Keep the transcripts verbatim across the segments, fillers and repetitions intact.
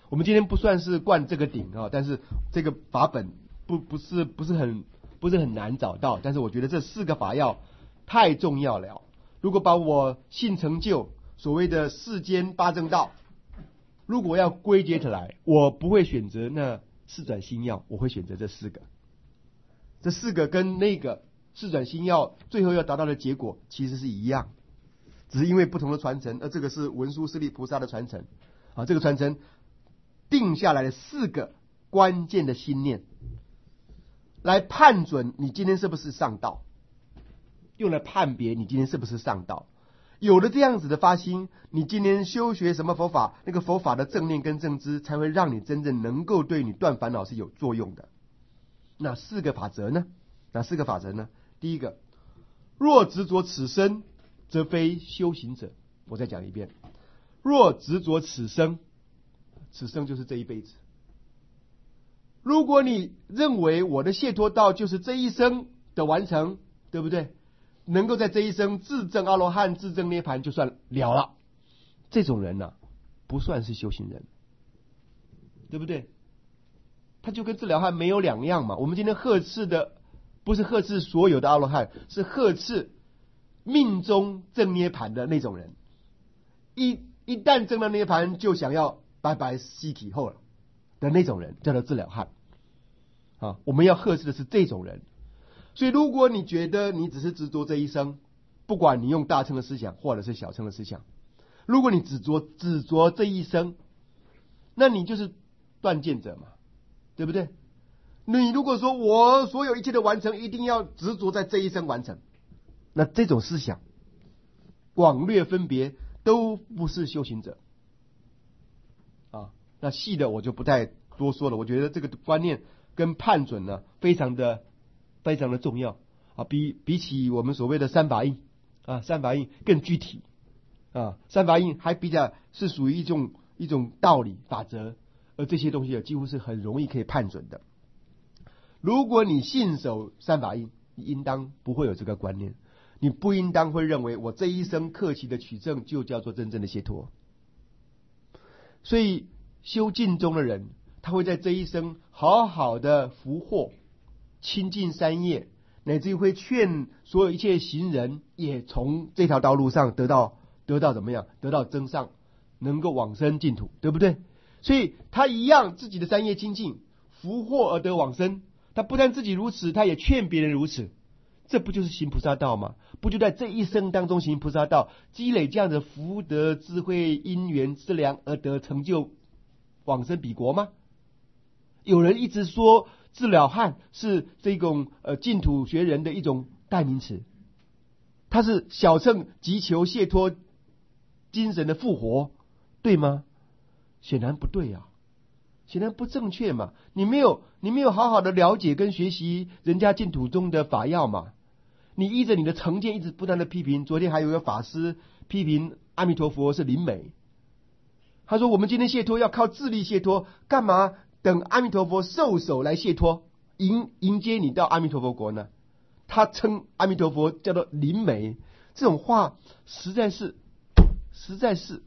我们今天不算是灌这个顶啊，但是这个法本不不是不是很不是很难找到，但是我觉得这四个法要太重要了。如果把我信成就所谓的世间八正道，如果要归结起来，我不会选择那四转心要，我会选择这四个。这四个跟那个四转心要最后要达到的结果其实是一样，只是因为不同的传承，而这个是文殊师利菩萨的传承啊，这个传承定下来的四个关键的心念，来判准你今天是不是上道，用来判别你今天是不是上道。有了这样子的发心，你今天修学什么佛法，那个佛法的正念跟正知才会让你真正能够对你断烦恼是有作用的。哪四个法则呢？哪四个法则呢？第一个，若执着此生，则非修行者。我再讲一遍，若执着此生，此生就是这一辈子。如果你认为我的解脱道就是这一生的完成，对不对？能够在这一生自证阿罗汉、自证涅槃就算了了，这种人呢、啊，不算是修行人，对不对？他就跟自了汉没有两样嘛。我们今天呵斥的不是呵斥所有的阿罗汉，是呵斥命中证涅槃的那种人。一一旦证了涅槃，就想要拜拜西体后了的那种人，叫做自了汉啊。我们要呵斥的是这种人。所以如果你觉得你只是执着这一生，不管你用大乘的思想或者是小乘的思想，如果你执着执着这一生，那你就是断见者嘛，对不对？你如果说我所有一切的完成一定要执着在这一生完成，那这种思想广略分别都不是修行者啊。那细的我就不太多说了，我觉得这个观念跟判准呢非常的非常的重要啊，比比起我们所谓的三法印啊，三法印更具体啊，三法印还比较是属于一种一种道理法则，而这些东西几乎是很容易可以判准的。如果你信守三法印，你应当不会有这个观念，你不应当会认为我这一生克期的取证就叫做真正的解脱。所以修净宗的人，他会在这一生好好的福祸亲近三业，乃至于会劝所有一切行人也从这条道路上得到得到怎么样？得到增上，能够往生净土，对不对？所以他一样自己的三业精进，福祸而得往生。他不但自己如此，他也劝别人如此。这不就是行菩萨道吗？不就在这一生当中行菩萨道，积累这样的福德、智慧、因缘之良，而得成就往生彼国吗？有人一直说自了汉是这种呃净土学人的一种代名词，他是小乘急求解脱精神的复活，对吗？显然不对啊，显然不正确嘛。你没有你没有好好的了解跟学习人家净土中的法要嘛。你依着你的成见一直不断的批评。昨天还有一个法师批评阿弥陀佛是灵媒，他说我们今天解脱要靠自力解脱，干嘛等阿弥陀佛受手来解脱，迎迎接你到阿弥陀佛国呢？他称阿弥陀佛叫做灵媒，这种话实在是实在是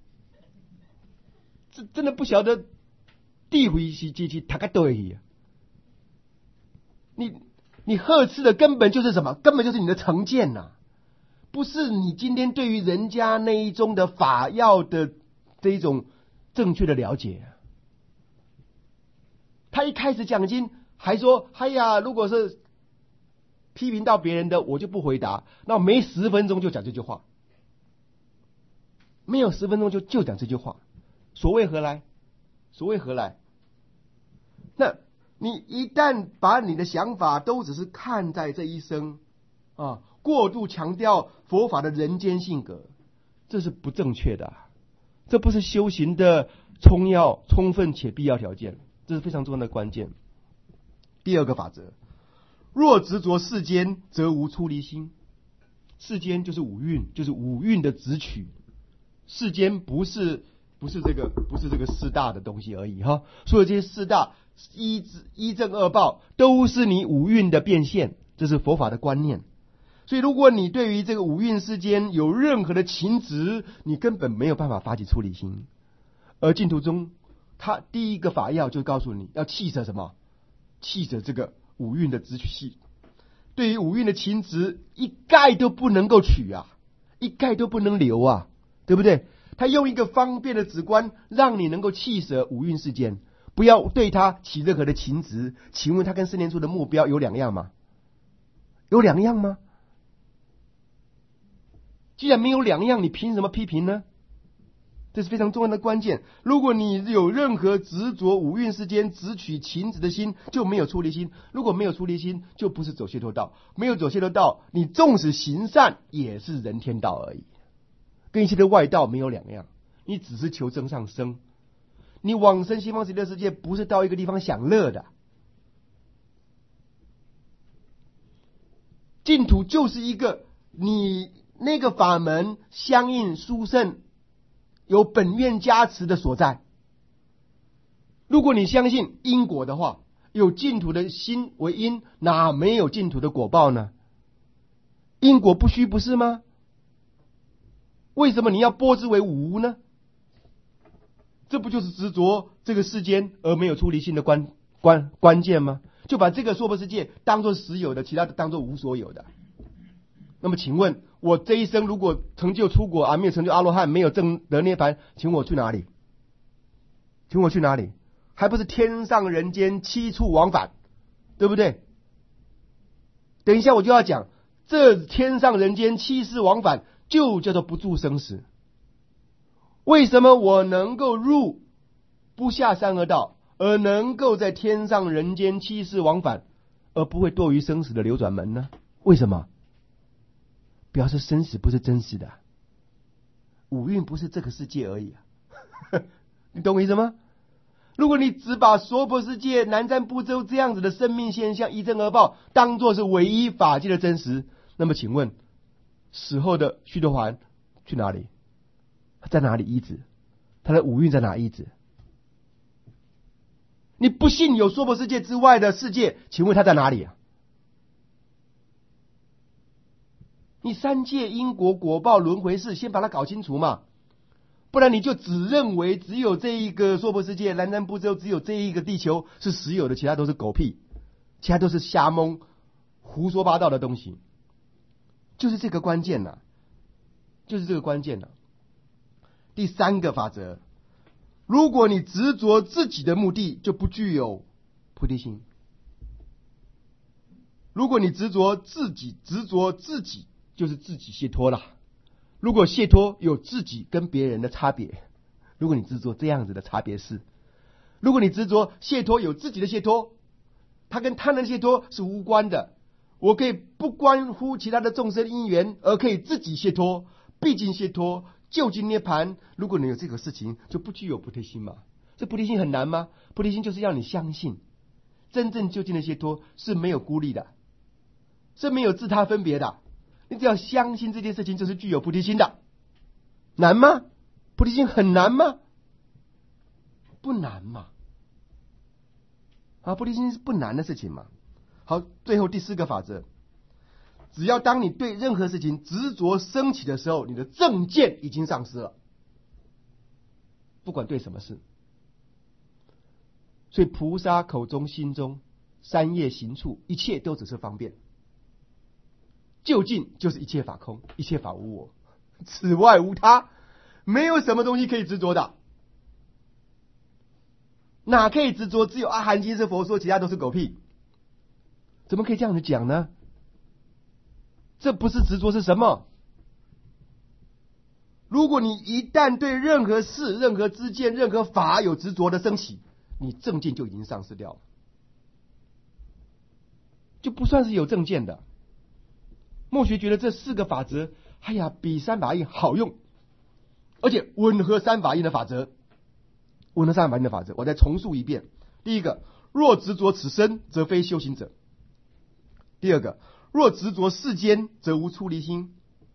这真的不晓得地回是机器他个对。你你呵斥的根本就是什么？根本就是你的成见呐、啊，不是你今天对于人家那一种的法要的这一种正确的了解。他一开始讲经还说：“哎呀，如果是批评到别人的，我就不回答。”那没十分钟就讲这句话，没有十分钟就就讲这句话，所谓何来？所谓何来？那你一旦把你的想法都只是看在这一生啊，过度强调佛法的人间性格，这是不正确的、啊，这不是修行的充要、充分且必要条件。这是非常重要的关键。第二个法则，若执着世间，则无出离心。世间就是五蕴，就是五蕴的执取。世间不是不是这个不是这个四大的东西而已哈，所有这些四大一一正二报都是你五蕴的变现，这是佛法的观念。所以如果你对于这个五蕴世间有任何的情执，你根本没有办法发起出离心。而净土中他第一个法要就告诉你要弃舍什么？弃舍这个五蕴的执取系。对于五蕴的情执，一概都不能够取啊，一概都不能留啊，对不对？他用一个方便的止观，让你能够弃舍五蕴世间，不要对他起任何的情执。请问他跟四念处的目标有两样吗？有两样吗？既然没有两样，你凭什么批评呢？这是非常重要的关键。如果你有任何执着五蕴世间只取情执的心，就没有出离心。如果没有出离心，就不是走解脱道。没有走解脱道，你纵使行善，也是人天道而已，跟一切的外道没有两样。你只是求增上升，你往生西方极乐世界，不是到一个地方享乐的。净土就是一个你那个法门相应殊胜，有本愿加持的所在。如果你相信因果的话，有净土的心为因，哪没有净土的果报呢？因果不虚，不是吗？为什么你要拨之为无呢？这不就是执着这个世间而没有出离心的关关关键吗？就把这个娑婆世界当作实有的，其他的当作无所有的。那么请问我这一生如果成就出国啊，没有成就阿罗汉，没有证得涅槃，请我去哪里？请我去哪里？还不是天上人间七处往返，对不对？等一下我就要讲，这天上人间七世往返就叫做不住生死。为什么我能够入不下三恶道，而能够在天上人间七世往返，而不会堕于生死的流转门呢？为什么？表示生死不是真实的，五蕴不是这个世界而已啊你懂我意思吗？如果你只把娑婆世界、南瞻部洲这样子的生命现象一正而报当作是唯一法界的真实，那么请问死后的须陀洹去哪里？在哪里依止？他的五蕴在哪依止？你不信有娑婆世界之外的世界，请问他在哪里啊？你三界因果果报轮回事，先把它搞清楚嘛，不然你就只认为只有这一个娑婆世界、南瞻部洲，只有这一个地球是实有的，其他都是狗屁，其他都是瞎蒙、胡说八道的东西。就是这个关键呐、啊，就是这个关键呐、啊。第三个法则，如果你执着自己的目的，就不具有菩提心。如果你执着自己，执着自己，就是自己解脱了。如果解脱有自己跟别人的差别，如果你执着这样子的差别是，如果你执着解脱有自己的解脱，它跟他人的解脱是无关的。我可以不关乎其他的众生因缘，而可以自己解脱，毕竟解脱究竟涅槃。如果你有这个事情，就不具有菩提心嘛。这菩提心很难吗？菩提心就是要你相信，真正究竟的解脱是没有孤立的，是没有自他分别的。你只要相信这件事情，就是具有菩提心的。难吗？菩提心很难吗？不难嘛。啊，菩提心是不难的事情嘛。好，最后第四个法则，只要当你对任何事情执着升起的时候，你的正见已经丧失了，不管对什么事。所以菩萨口中心中三业行处，一切都只是方便，究竟就是一切法空，一切法无我，此外无他，没有什么东西可以执着的。哪可以执着？只有阿含经是佛说，其他都是狗屁。怎么可以这样子讲呢？这不是执着是什么？如果你一旦对任何事、任何知见、任何法有执着的升起，你正见就已经丧失掉了，就不算是有正见的。墨学觉得这四个法则，哎呀，比三法印好用，而且吻合三法印的法则。吻合三法印的法则，我再重述一遍。第一个，若执着此身，则非修行者。第二个，若执着世间，则无出离心。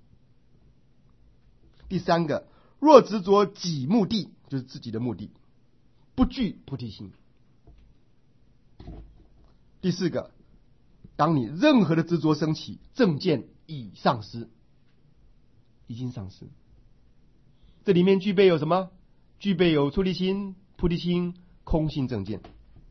第三个，若执着己目的，就是自己的目的，不具菩提心。第四个，当你任何的执着升起，正见已丧失，已经丧失。这里面具备有什么？具备有出离心、 菩提心、空性正见，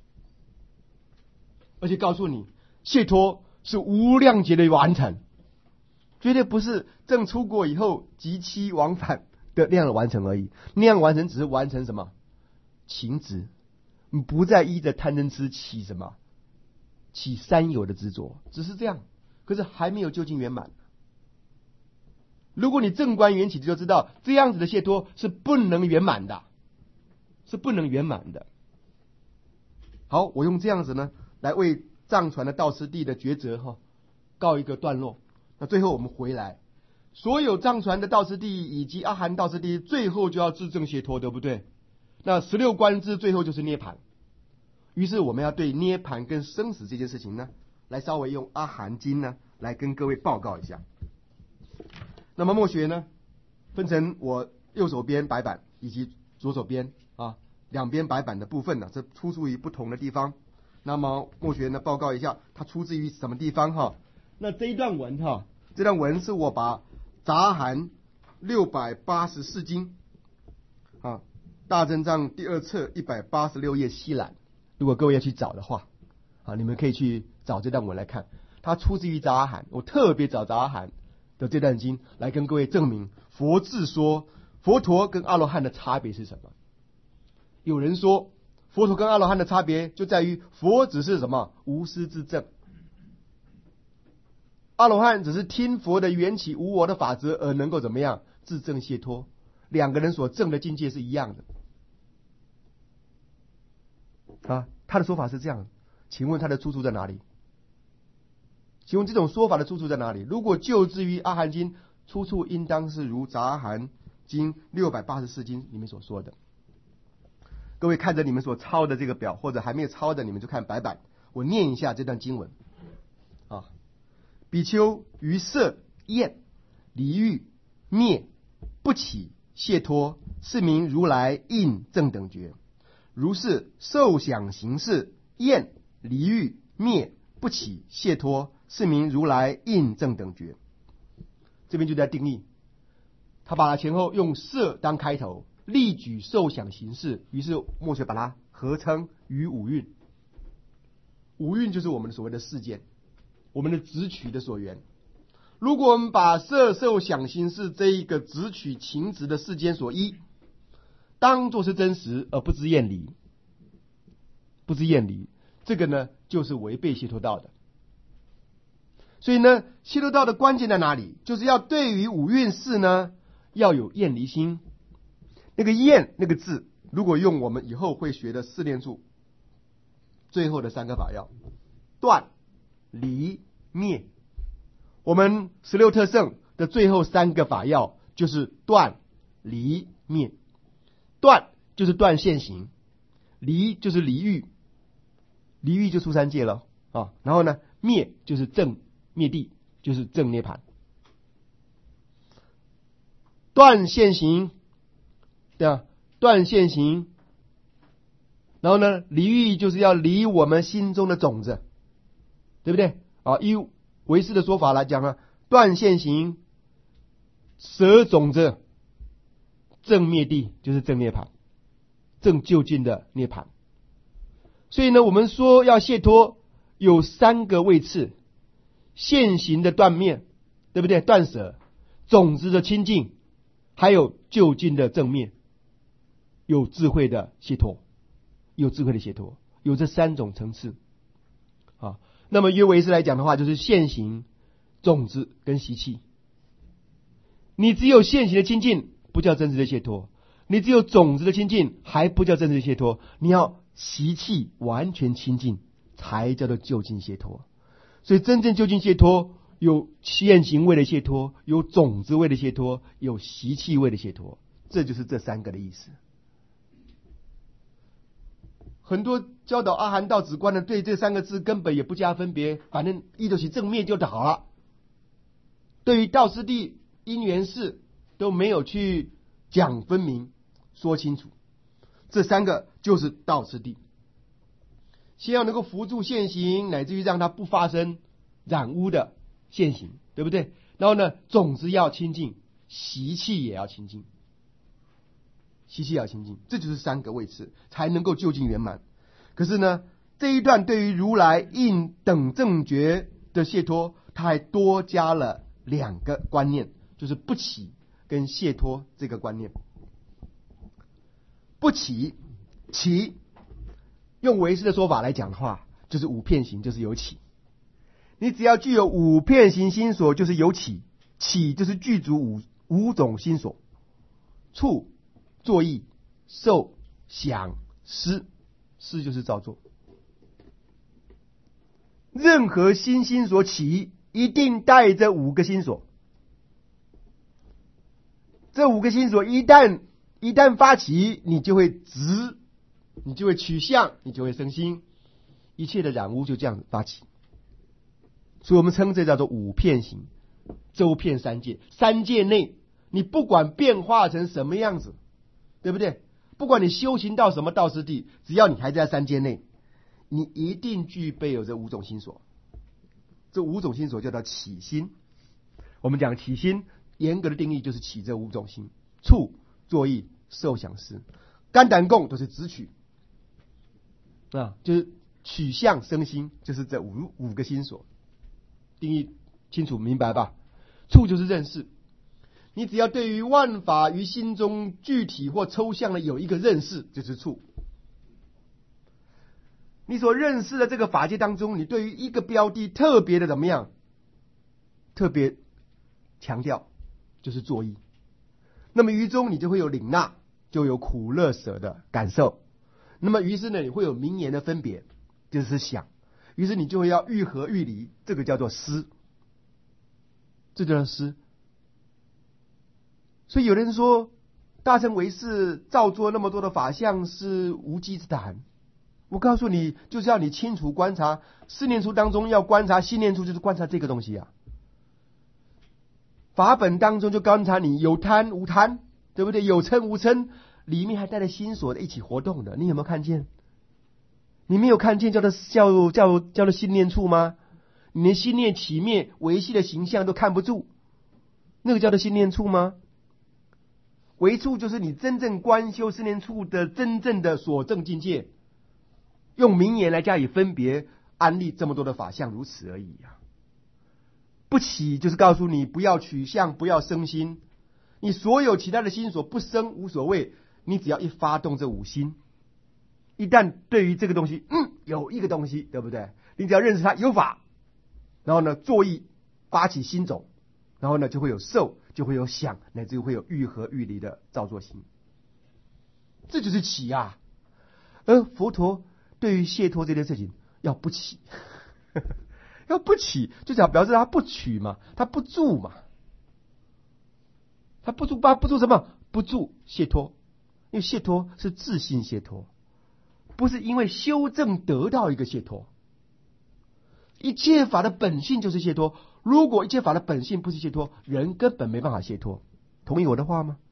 而且告诉你，解脱是无量劫的完成，绝对不是正出国以后即期往返的那样的完成而已。那样完成只是完成什么？情执，你不再依着贪嗔痴起什么？起三有的执着，只是这样，可是还没有究竟圆满。如果你正观缘起，就知道这样子的解脱是不能圆满的，是不能圆满的。好，我用这样子呢，来为藏传的道次第的抉择哈告一个段落。那最后我们回来，所有藏传的道次第以及阿含道次第，最后就要自证解脱，对不对？那十六观之最后就是涅槃。于是我们要对涅槃跟生死这件事情呢，来稍微用阿含经呢来跟各位报告一下。那么默学呢，分成我右手边白板以及左手边啊两边白板的部分呢，这出处于不同的地方。那么默学呢报告一下，它出自于什么地方哈？那这一段文哈，这段文是我把杂含六百八十四经啊，大正藏第二册一百八十六页西览。如果各位要去找的话，啊，你们可以去找这段文来看，它出自于杂含。我特别找杂含的这段经来跟各位证明佛自说佛陀跟阿罗汉的差别是什么。有人说佛陀跟阿罗汉的差别就在于佛只是什么无师自证，阿罗汉只是听佛的缘起无我的法则而能够怎么样自证解脱，两个人所证的境界是一样的啊。他的说法是这样，请问他的出处在哪里？请问这种说法的出处在哪里？如果就至于阿含经，出处应当是如杂含经六百八十四经里面所说的。各位看着你们所抄的这个表，或者还没有抄的，你们就看白板，我念一下这段经文啊。比丘于色厌离欲灭不起解脱，是名如来应正等觉。如是受想行识厌离欲灭不起解脱，是名如来应正等觉。这边就在定义，他把它前后用色当开头，例举受想行识，于是默学把它合称于五蕴。五蕴就是我们所谓的世间，我们的执取的所缘。如果我们把色受想行识这一个执取情执的世间所依当作是真实，而不知厌离，不知厌离，这个呢就是违背解脱道的。所以呢，解脱道的关键在哪里？就是要对于五蕴事呢，要有厌离心。那个厌那个字，如果用我们以后会学的四念处最后的三个法要，断、离、灭。我们十六特胜的最后三个法要就是断、离、灭。断就是断现行，离就是离欲，离欲就出三界了啊。然后呢，灭就是正灭地，就是正涅槃。断现行，对吧？断现行，然后呢，离欲就是要离我们心中的种子，对不对啊？依唯识的说法来讲呢，断现行，舍种子，正灭地就是正涅槃，正就近的涅槃。所以呢，我们说要解脱有三个位次：现行的断灭，对不对？断舍，种子的清净，还有就近的正灭，有智慧的解脱，有智慧的解脱，有这三种层次啊。那么约唯识来讲的话，就是现行、种子跟习气。你只有现行的清净，不叫真实的解脱；你只有种子的清净，还不叫真实的解脱。你要习气完全清净，才叫做究竟解脱。所以真正究竟解脱，有现行位的解脱，有种子位的解脱，有习气位的解脱，这就是这三个的意思。很多教导阿含道止观的，对这三个字根本也不加分别，反正一都起正灭就好了。对于道次第、因缘事都没有去讲分明、说清楚。这三个就是道次第，先要能够扶助现行，乃至于让它不发生染污的现行，对不对？然后呢，种子要清净，习气也要清净。 习气要清净，这就是三个位次才能够究竟圆满。可是呢，这一段对于如来应等正觉的解脱，他还多加了两个观念，就是不起跟解脱这个观念。不起，起用唯识的说法来讲的话，就是五片行，就是有起。你只要具有五片行心所，就是有起。起就是具足五五种心所：触、作意、受、想、思。思就是造作。任何心心所起，一定带着五个心所。这五个心所一旦一旦发起，你就会执，你就会取向，你就会生心，一切的染污就这样发起。所以我们称这叫做五片行，周遍三界。三界内，你不管变化成什么样子，对不对？不管你修行到什么道师地，只要你还在三界内，你一定具备有这五种心所。这五种心所叫做起心。我们讲起心，严格的定义就是起这五种心：触、作意、受、想、思。肝胆共都是直取啊，就是取向生心，就是这五五个心所。定义清楚明白吧？触就是认识，你只要对于万法于心中具体或抽象的有一个认识，就是触。你所认识的这个法界当中，你对于一个标的特别的怎么样？特别强调，就是作意。那么于中你就会有领纳，就有苦乐舍的感受。那么于是呢，你会有名言的分别，就是想。于是你就会要愈合愈离，这个叫做思，这叫做思。所以有人说，大乘唯识造作那么多的法相是无稽之谈。我告诉你，就是要你清楚观察四念处当中要观察心念处，就是观察这个东西啊。法本当中就观察你有贪无贪，对不对？有嗔无嗔，里面还带着心所的一起活动的，你有没有看见？你没有看见叫做叫叫叫做心念处吗？你连心念起灭维系的形象都看不住，那个叫做心念处吗？唯处就是你真正观修四念处的真正的所证境界，用名言来加以分别安立这么多的法相，如此而已啊。不起就是告诉你不要取向，不要生心，你所有其他的心所不生无所谓，你只要一发动这五心，一旦对于这个东西，嗯，有一个东西，对不对？你只要认识它有法，然后呢，作意发起心种，然后呢，就会有受，就会有想，乃至于会有愈合愈离的造作心，这就是起啊。而佛陀对于解脱这件事情要不起，要不起，就想表示他不取嘛，他不住嘛，他不住，不不住什么？不住解脱，因为解脱是自性解脱。不是因为修正得到一个解脱，一切法的本性就是解脱。如果一切法的本性不是解脱，人根本没办法解脱。同意我的话吗？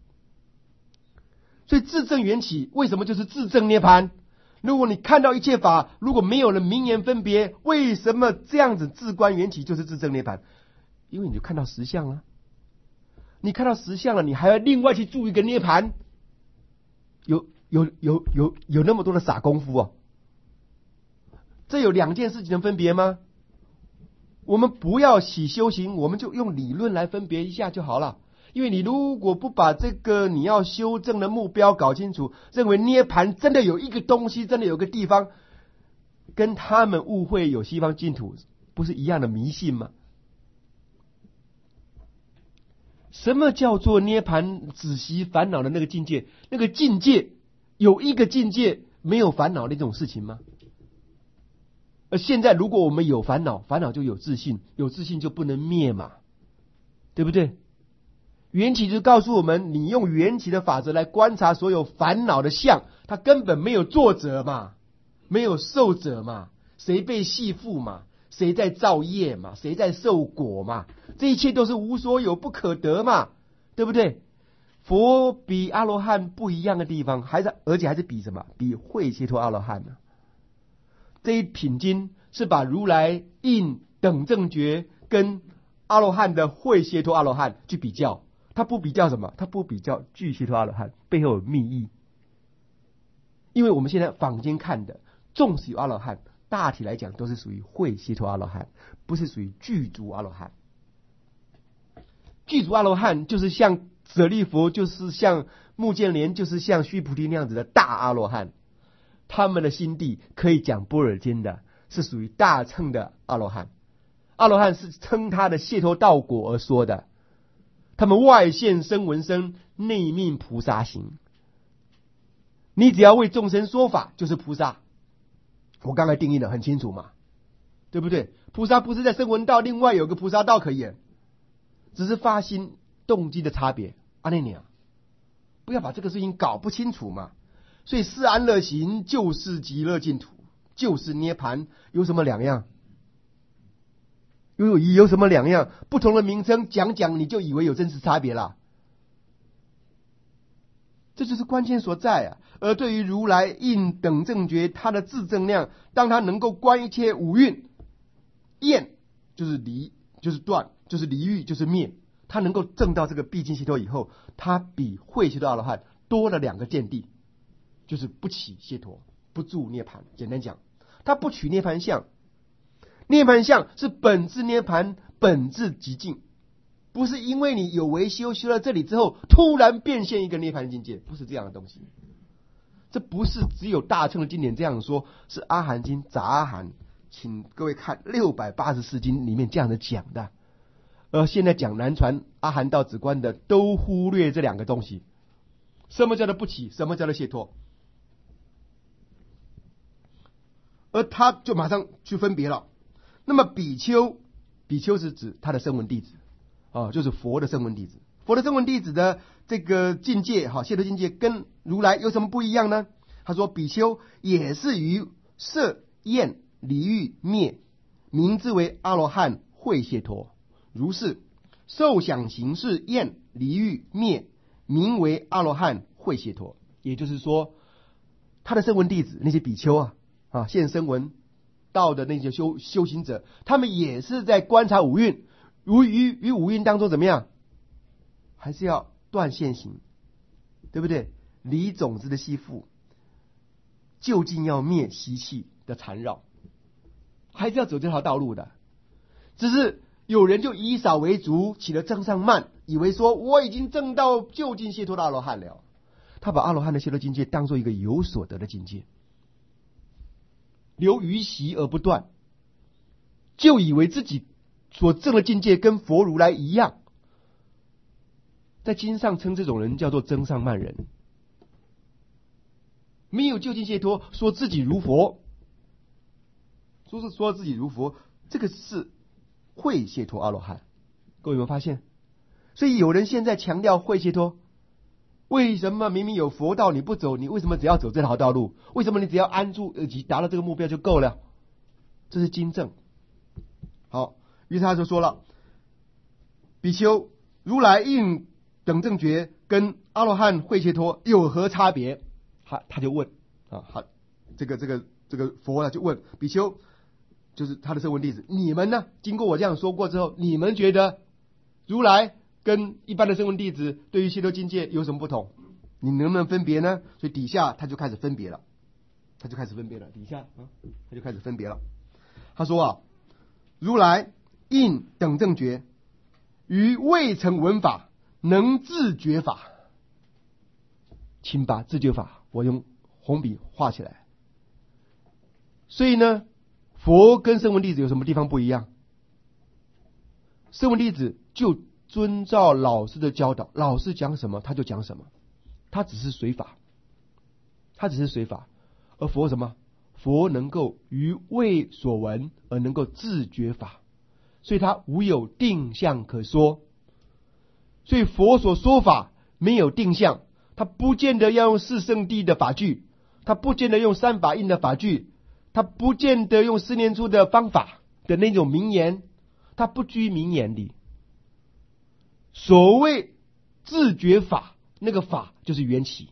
所以自证缘起为什么就是自证涅槃？如果你看到一切法，如果没有了名言分别，为什么这样子自观缘起就是自证涅槃？因为你就看到实相了。你看到实相了，你还要另外去住一个涅槃？有有有有有那么多的傻功夫哦！这有两件事情的分别吗？我们不要起修行，我们就用理论来分别一下就好了。因为你如果不把这个你要修正的目标搞清楚，认为涅槃真的有一个东西，真的有个地方，跟他们误会有西方净土，不是一样的迷信吗？什么叫做涅槃止息烦恼的那个境界？那个境界有一个境界没有烦恼的这种事情吗？而现在如果我们有烦恼，烦恼就有自信，有自信就不能灭嘛，对不对？缘起就是告诉我们，你用缘起的法则来观察所有烦恼的相，它根本没有作者嘛，没有受者嘛，谁被系缚嘛，谁在造业嘛，谁在受果嘛，这一切都是无所有不可得嘛，对不对？佛比阿罗汉不一样的地方，还是而且还是比什么？比慧解脱阿罗汉呢？这一品经是把如来应等正觉跟阿罗汉的慧解脱阿罗汉去比较。 他不比较什么？他不比较巨蟹托阿罗汉，背后有密意。因为我们现在坊间看的，纵使有阿罗汉，大体来讲都是属于慧解脱阿罗汉，不是属于具足阿罗汉。具足阿罗汉就是像舍利佛，就是像目犍连，就是像须菩提那样子的大阿罗汉，他们的心地可以讲般若经的，是属于大乘的阿罗汉。阿罗汉是称他的解脱道果而说的，他们外现声闻身，内命菩萨行。你只要为众生说法，就是菩萨。我刚才定义的很清楚嘛，对不对？菩萨不是在声闻道，另外有个菩萨道可言，只是发心动机的差别。阿内尼啊，不要把这个事情搞不清楚嘛。所以是安乐行就是极乐净土，就是涅盘，有什么两样？有有什么两样？不同的名称讲讲，你就以为有真实差别了。这就是关键所在啊！而对于如来应等正觉，他的自正量，当他能够观一切五蕴，厌就是离，就是断，就是离欲，就是灭，他能够证到这个毕竟解脱以后，他比慧解脱阿罗汉多了两个见地，就是不起解脱，不住涅盘。简单讲，他不取涅盘相，涅盘相是本质涅盘，本质极静。不是因为你有为修修到这里之后，突然变现一个涅槃境界，不是这样的东西。这不是只有大乘的经典这样说，是阿含经、杂阿含，请各位看六百八十四经里面这样的讲的。而现在讲南传阿含道止观的，都忽略这两个东西。什么叫做不起？什么叫做解脱？而他就马上去分别了。那么比丘，比丘是指他的声闻弟子。啊，就是佛的声闻弟子，佛的声闻弟子的这个境界，哈，解脱境界跟如来有什么不一样呢？他说，比丘也是于色厌离欲灭，名之为阿罗汉慧解脱；如是受想行识厌离欲灭，名为阿罗汉慧解脱。也就是说，他的声闻弟子那些比丘啊，啊，现声闻道的那些修修行者，他们也是在观察五蕴。如于于五蕴当中怎么样？还是要断现行，对不对？离种子的吸附，究竟要灭习气的缠绕，还是要走这条道路的。只是有人就以少为足，起了正上慢，以为说我已经证到究竟解脱的阿罗汉了。他把阿罗汉的解脱境界当做一个有所得的境界，留余习而不断，就以为自己所证的境界跟佛如来一样，在经上称这种人叫做增上慢人，没有究竟解脱，说自己如佛，说是说自己如佛，这个是慧解脱阿罗汉。各位有没有发现？所以有人现在强调慧解脱，为什么明明有佛道你不走？你为什么只要走这条道路？为什么你只要安住以及达到这个目标就够了？这是经证。好。于是他就说了，比丘如来应等正觉跟阿罗汉慧解脱有何差别？他他就问啊，他这个这个这个佛呢就问比丘，就是他的声闻弟子，你们呢？经过我这样说过之后，你们觉得如来跟一般的声闻弟子对于解脱境界有什么不同？你能不能分别呢？所以底下他就开始分别了，他就开始分别了，底下啊，他就开始分别了。他说啊，如来应等正觉，于未成闻法，能自觉法。请把自觉法我用红笔画起来。所以呢，佛跟声闻弟子有什么地方不一样？声闻弟子就遵照老师的教导，老师讲什么他就讲什么，他只是随法，他只是随法。而佛什么？佛能够于未所闻而能够自觉法。所以他无有定向可说，所以佛所说法没有定向，他不见得要用四圣谛的法句，他不见得用三法印的法句，他不见得用四念处的方法的那种名言，他不拘名言里。所谓自觉法，那个法就是缘起。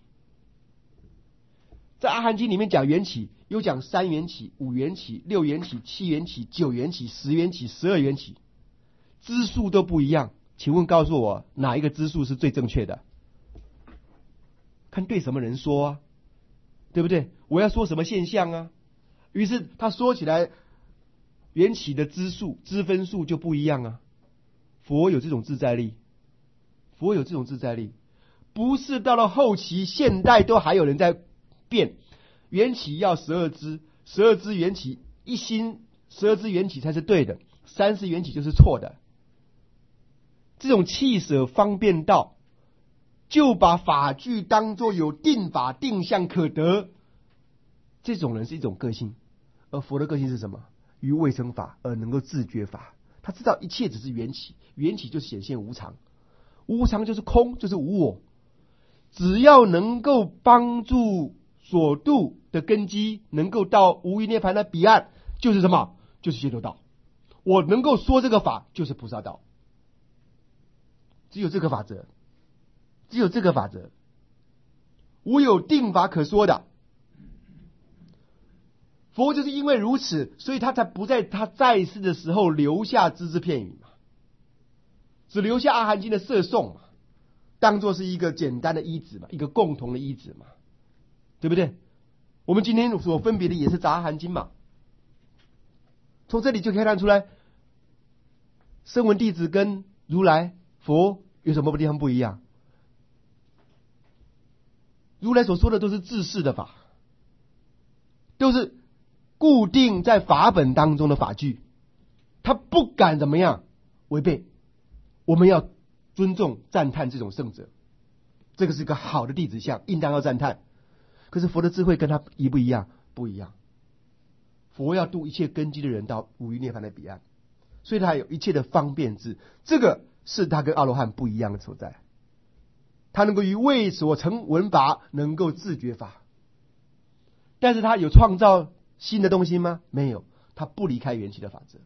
在阿含经里面讲缘起，有讲三缘起、五缘起、六缘起、七缘起、九缘起、十缘起、十二缘起，支数都不一样， 请问告诉我哪一个知数是最正确的？看对什么人说啊，对不对？我要说什么现象啊？于是他说起来，缘起的知数、知分数就不一样啊。佛有这种自在力，佛有这种自在力，不是到了后期现代都还有人在变，缘起要十二支，十二支缘起一心，十二支缘起才是对的，三世缘起就是错的。这种弃舍方便道，就把法具当作有定法定相可得，这种人是一种个性。而佛的个性是什么？于未生法而能够自觉法，他知道一切只是缘起，缘起就显现无常，无常就是空，就是无我。只要能够帮助所度的根基能够到无余涅槃的彼岸，就是什么？就是解脱道。我能够说这个法，就是菩萨道。只有这个法则，只有这个法则，无有定法可说的。佛就是因为如此，所以他才不在他在世的时候留只字片语嘛，只留下阿含经的摄诵嘛，当作是一个简单的依止嘛，一个共同的依止嘛，对不对？我们今天所分别的也是杂阿含经嘛。从这里就可以看出来，声闻弟子跟如来佛有什么地方不一样？如来所说的都是自视的法，都是固定在法本当中的法句，他不敢怎么样违背。我们要尊重赞叹这种圣者，这个是个好的弟子相，应当要赞叹。可是佛的智慧跟他一不一样？不一样。佛要度一切根基的人到无余涅槃的彼岸，所以他有一切的方便智，这个是他跟阿罗汉不一样的所在。他能够于未所成闻法能够自觉法，但是他有创造新的东西吗？没有，他不离开缘起的法则。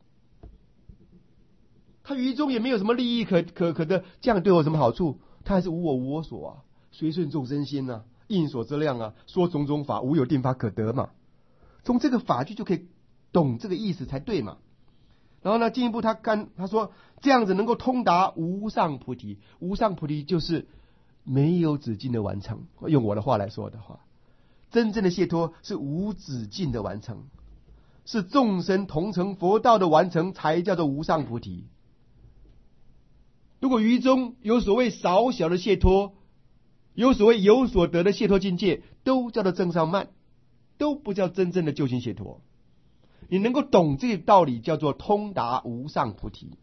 他于中也没有什么利益可可可的，这样对我有什么好处？他还是无我无我所啊，随顺众生心啊，应所之量啊，说种种法，无有定法可得嘛。从这个法句就可以懂这个意思才对嘛。然后呢，进一步他看他说，这样子能够通达无上菩提。无上菩提就是没有止境的完成。用我的话来说的话，真正的解脱是无止境的完成，是众生同成佛道的完成，才叫做无上菩提。如果于中有所谓少小的解脱，有所谓有所得的解脱境界，都叫做增上慢，都不叫真正的究竟解脱。你能够懂这个道理，叫做通达无上菩提。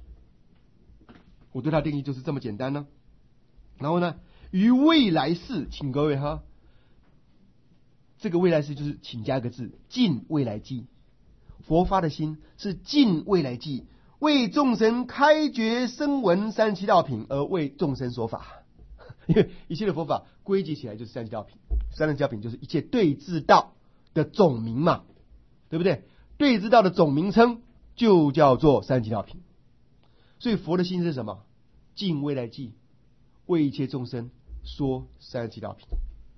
我对它定义就是这么简单呢。然后呢，于未来世，请各位哈，这个未来世就是请加一个字，尽未来际。佛发的心是尽未来际，为众生开觉声闻三七道品而为众生说法。因为一切的佛法归结起来就是三七道品，三七道品就是一切对治道的总名嘛，对不对？对治道的总名称就叫做三七道品。所以佛的心是什么？尽未来际，为一切众生说三七道品，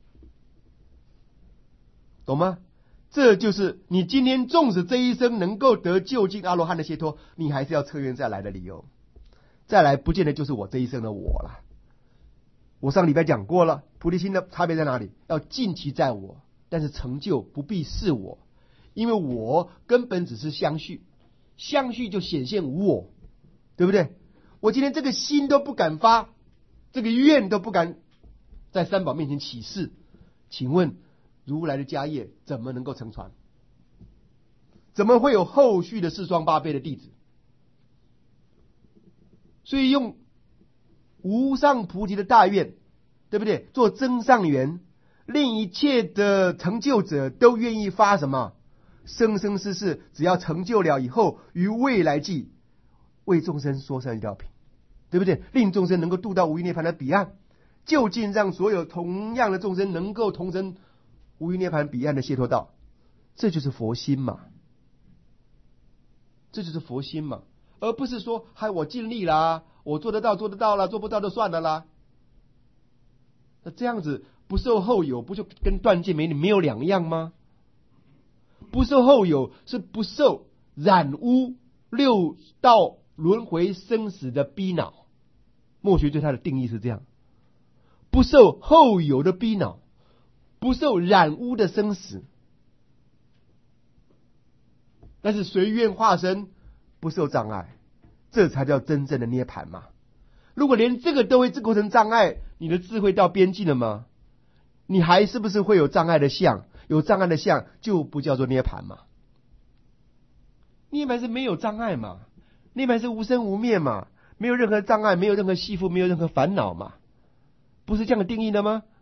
懂吗？这就是你今天纵使这一生能够得究竟阿罗汉的解脱，你还是要测愿再来的理由。再来不见得就是我这一生的我了。我上礼拜讲过了，菩提心的差别在哪里？要尽其在我，但是成就不必是我，因为我根本只是相续，相续就显现无我，对不对？我今天这个心都不敢发，这个愿都不敢在三宝面前起誓，请问如来的家业怎么能够承传？怎么会有后续的四双八倍的弟子？所以用无上菩提的大愿，对不对？做增上缘，令一切的成就者都愿意发什么？生生世世，只要成就了以后，于未来际为众生说三七道品，对不对？令众生能够度到无余涅槃的彼岸，就近让所有同样的众生能够同生无余涅槃彼岸的解脱道，这就是佛心嘛，这就是佛心嘛，而不是说嗨我尽力啦，我做得到做得到啦，做不到就算了啦。那这样子不受后有，不就跟断尽没没有两样吗？不受后有是不受染污六道轮回生死的逼恼， 墨学对它的定义是这样：不受后有的逼恼，不受染污的生死。但是随愿化身，不受障碍，这才叫真正的涅槃嘛。如果连这个都会构成障碍，你的智慧到边际了吗？你还是不是会有障碍的相？有障碍的相就不叫做涅槃嘛。涅槃是没有障碍嘛，涅槃是无生无灭嘛，没有任何障碍，没有任何系缚，没有任何烦恼嘛，不是这样的定义的吗？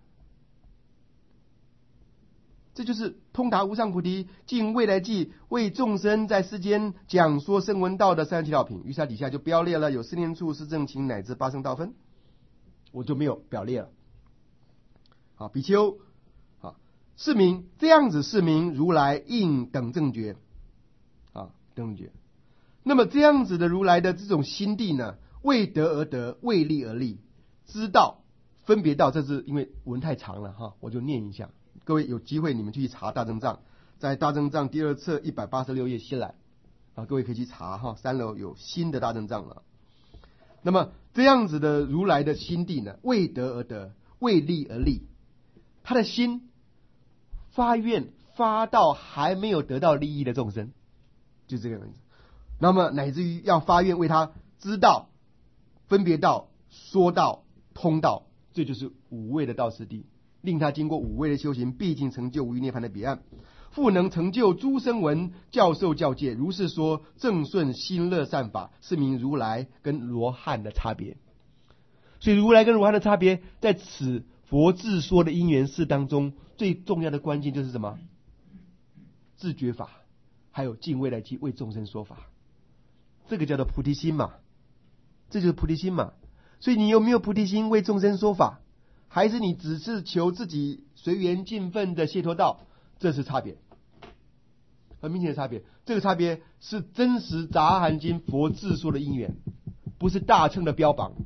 这就是通达无上菩提，尽未来际，为众生在世间讲说声闻道的三十七道品。于是它底下就标列了有四念处、四正情乃至八圣道分，我就没有表列了。好，比丘，好，是名这样子是名如来应等正觉，啊，等正觉。那么这样子的如来的这种心地呢，为得而得，为利而利，知道分别道，这是因为文太长了哈，我就念一下。各位有机会你们去查大正藏，在大正藏第二册一百八十六页西来啊，各位可以去查哈，三楼有新的大正藏了。那么这样子的如来的心地呢，为得而得，为利而利，他的心发愿发到还没有得到利益的众生，就这个样子。那么乃至于要发愿为他知道、分别道、说道、通道，这就是五位的道次第。令他经过五位的修行，毕竟成就无余涅槃的彼岸，复能成就诸声闻教授教戒。如是说，正顺心乐善法，是名如来跟罗汉的差别。所以如来跟罗汉的差别，在此佛自说的因缘事当中，最重要的关键就是什么？自觉法，还有尽未来际为众生说法，这个叫做菩提心嘛，这就是菩提心嘛。所以你有没有菩提心为众生说法？还是你只是求自己随缘尽分的解脱道，这是差别，很明显的差别。这个差别是真实杂含经佛自说的因缘，不是大乘的标榜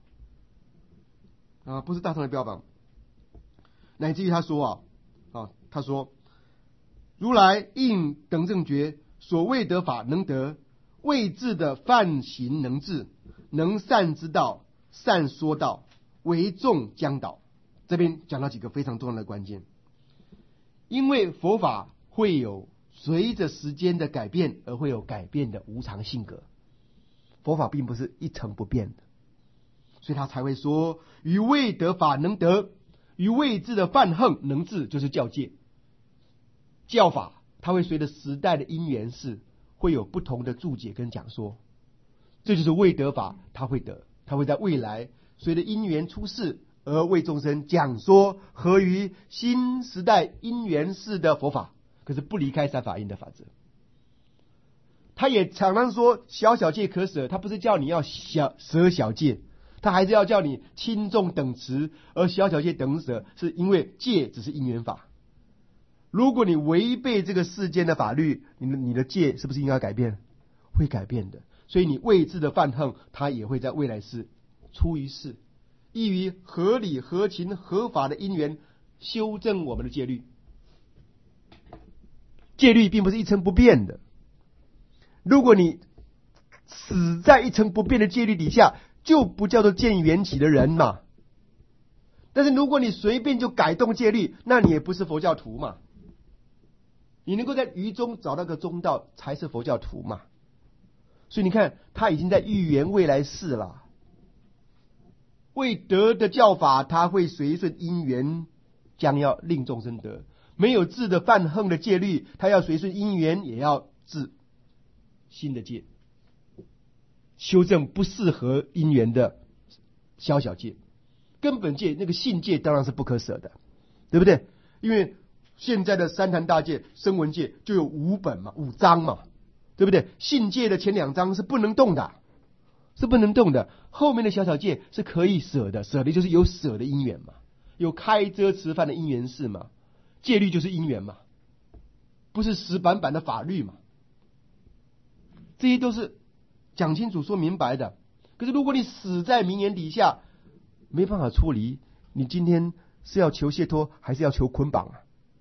啊，不是大乘的标榜。乃至于他说啊，啊，他说如来应等正觉，所谓得法能得，未至的犯行能治，能善之道，善说道，为众将导。这边讲到几个非常重要的关键，因为佛法会有随着时间的改变而会有改变的无常性格，佛法并不是一成不变的，所以他才会说于未得法能得，于未至的犯横能治，就是教戒。教法它会随着时代的因缘事会有不同的注解跟讲说，这就是未得法他会得，他会在未来随着因缘出世而为众生讲说合于新时代因缘式的佛法，可是不离开三法印的法则。他也常常说小小戒可舍，他不是叫你要小舍小戒，他还是要叫你轻重等持，而小小戒等舍是因为戒只是因缘法。如果你违背这个世间的法律，你的你的戒是不是应该改变？会改变的。所以你未至的犯横，它也会在未来世出于世，易于合理合情合法的因缘修正我们的戒律。戒律并不是一成不变的，如果你死在一成不变的戒律底下，就不叫做见缘起的人嘛。但是如果你随便就改动戒律，那你也不是佛教徒嘛。你能够在愚中找到个中道，才是佛教徒嘛。所以你看，他已经在预言未来世了。未得的教法，他会随顺因缘，将要令众生得；没有治的犯横的戒律，他要随顺因缘，也要治新的戒，修正不适合因缘的小小戒。根本戒那个信戒当然是不可舍的，对不对？因为现在的三坛大戒、声闻戒就有五本嘛，五章嘛，对不对？信戒的前两章是不能动的，是不能动的。后面的小小戒是可以舍的，舍的就是有舍的因缘嘛，有开遮持犯的因缘事嘛。戒律就是因缘嘛，不是死板板的法律嘛。这些都是讲清楚说明白的。可是如果你死在名言底下，没办法出离，你今天是要求解脱还是要求捆绑啊？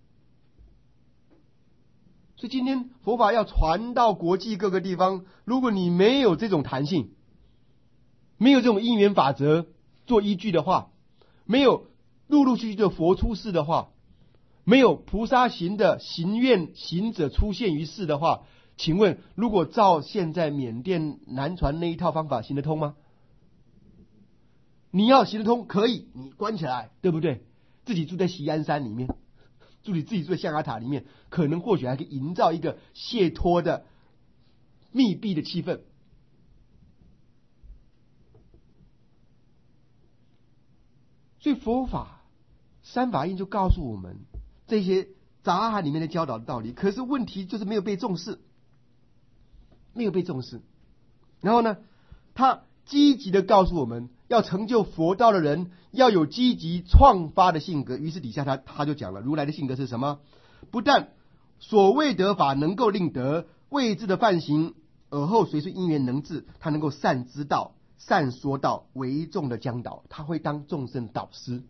所以今天佛法要传到国际各个地方，如果你没有这种弹性， 没有这种因缘法则做依据的话，没有陆陆续续的佛出世的话，没有菩萨行的行愿行者出现于世的话，请问如果照现在缅甸南传那一套方法行得通吗？你要行得通可以，你关起来，对不对？自己住在锡安山里面，住你自己住在象牙塔里面，可能或许还可以营造一个解脱的密闭的气氛。所以佛法三法印就告诉我们这些杂含里面的教导的道理，可是问题就是没有被重视，没有被重视。然后呢，他积极的告诉我们，要成就佛道的人要有积极创发的性格。于是底下他他就讲了，如来的性格是什么？不但所谓得法能够令得，未知的犯行而后随顺因缘能治，他能够善知道，善说道，为众的将导，他会当众生导师。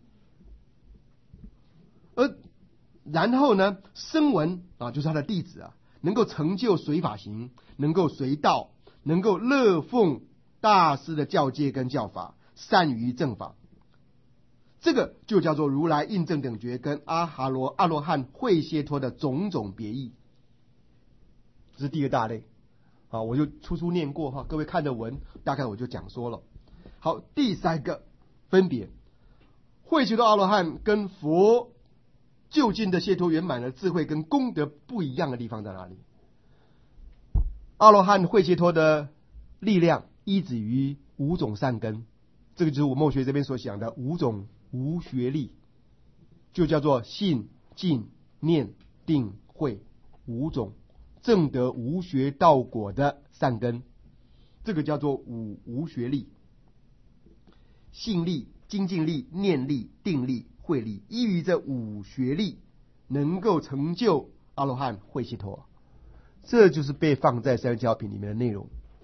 而然后呢，声闻啊，就是他的弟子啊，能够成就随法行，能够随道，能够乐奉大师的教戒跟教法，善于正法，这个就叫做如来印证等觉跟阿哈罗阿罗汉会解脱的种种别义。这是第一个大类啊，我就初初念过哈，各位看的文大概我就讲说了。好，第三个分别，会解脱阿罗汉跟佛究竟的解脱圆满的智慧跟功德不一样的地方在哪里？阿罗汉会解脱的力量依止于五种善根，这个就是我墨学这边所讲的五种无学力，就叫做信、静、念、定、慧，五种证得无学道果的善根，这个叫做五无学力。信力、精进力、念力、定力、慧力，依于这五学力能够成就阿罗汉会解脱，这就是被放在三教品里面的内容。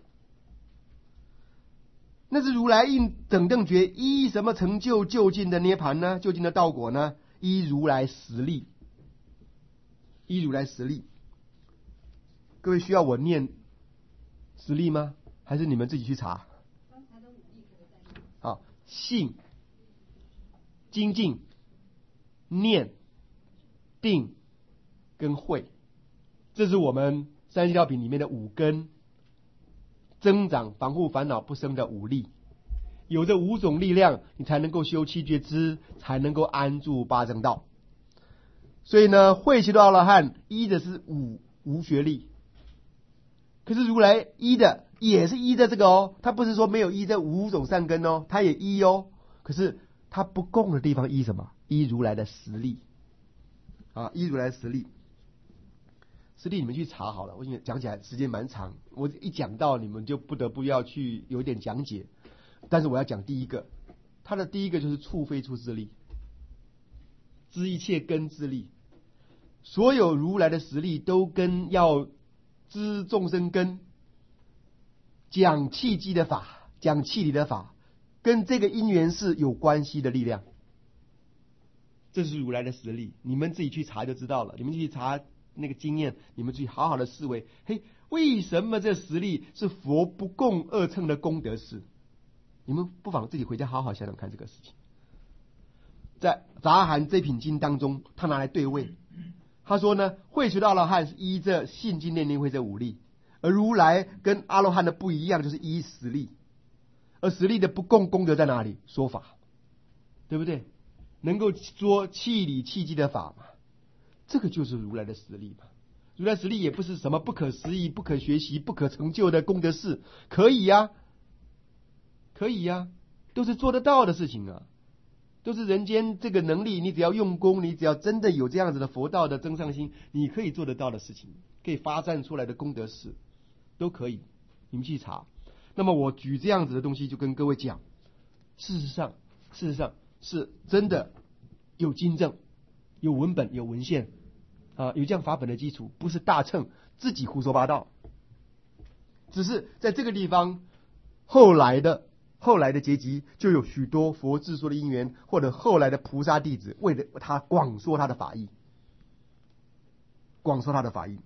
那是如来印等正觉依什么成就究竟的涅槃呢？究竟的道果呢？依如来实力，依如来实力。各位需要我念实力吗？还是你们自己去查？好，信、精进、念、定跟慧，这是我们三教品里面的五根，增长防护烦恼不生的五力。有这五种力量，你才能够修七觉支，才能够安住八正道。所以呢，会解脱阿罗汉依的是五无学力，可是如来依的也是依的这个哦，他不是说没有依这五种善根哦，他也依哦，可是他不共的地方依什么？依如来的实力啊，依如来的实力。实力你们去查好了，我讲起来时间蛮长，我一讲到你们就不得不要去有一点讲解。但是我要讲第一个，他的第一个就是处非处之力，知一切根之力。所有如来的实力都跟要知众生根、讲契机的法、讲气理的法，跟这个因缘是有关系的力量。这是如来的实力，你们自己去查就知道了。你们去查那个经验，你们去好好的思维，嘿，为什么这实力是佛不共二乘的功德事？你们不妨自己回家好好想想看这个事情。在杂含这品经当中，他拿来对位，他说呢，会解脱阿罗汉是依着信、精、念、定、慧这五力，而如来跟阿罗汉的不一样，就是依实力。而实力的不共功德在哪里？说法，对不对？能够说气理契机的法嘛，这个就是如来的实力嘛。如来实力也不是什么不可思议、不可学习、不可成就的功德事，可以呀、啊，可以呀、啊，都是做得到的事情啊，都是人间这个能力，你只要用功，你只要真的有这样子的佛道的增上心，你可以做得到的事情，可以发展出来的功德事，都可以，你们去查。那么我举这样子的东西，就跟各位讲，事实上，事实上是真的有经证、有文本、有文献啊，有这样法本的基础，不是大乘自己胡说八道。只是在这个地方，后来的后来的结集，就有许多佛智说的因缘，或者后来的菩萨弟子，为了他广说他的法义，广说他的法义。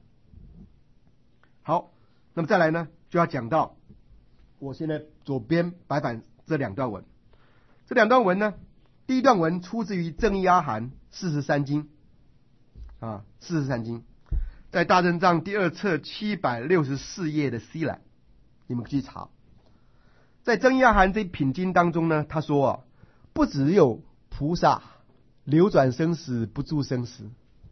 好，那么再来呢，就要讲到我现在左边白板这两段文。这两段文呢，第一段文出自于增一阿含四十三经啊，四十三经，在大正藏第二册七百六十四页的 C 栏，你们去查。在增一阿含这一品经当中呢，他说啊，不只有菩萨流转生死不住生死，